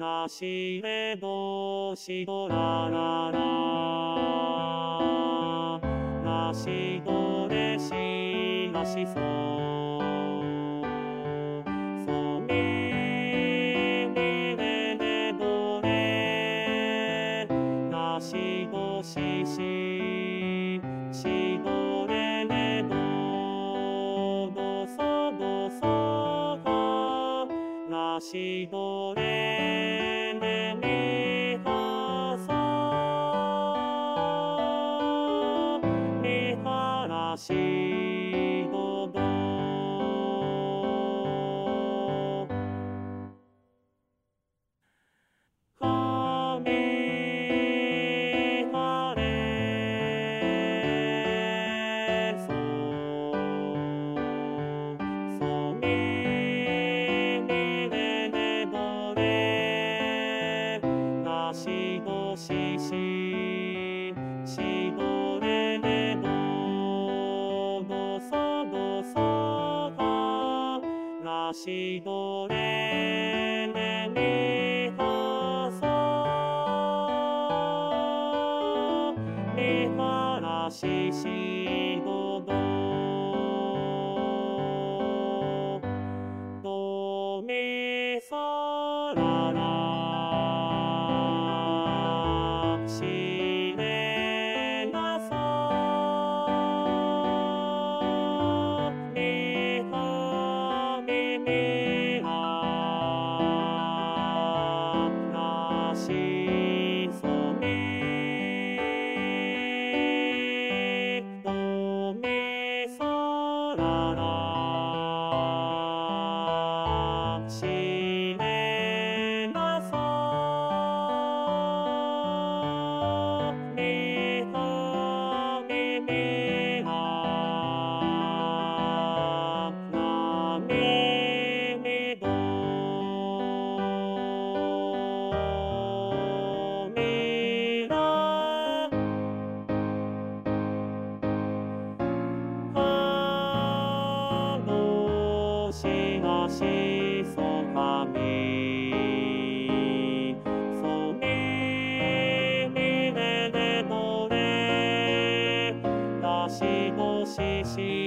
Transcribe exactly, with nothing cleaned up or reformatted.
ラシレドシドララララシドレシラシソソミミレレドレラシドシシシドレレドドソドソララシドレレミファソミファラシドドファミファレソソミミレレドレラシドシシシドレレドドソドソララシドレレミファソミファラシシドドドミソララシレラソミファミミララシソミドミソララシレラソミファミミララミミドミラファドシラシソファミソミミレレドレラシドシシ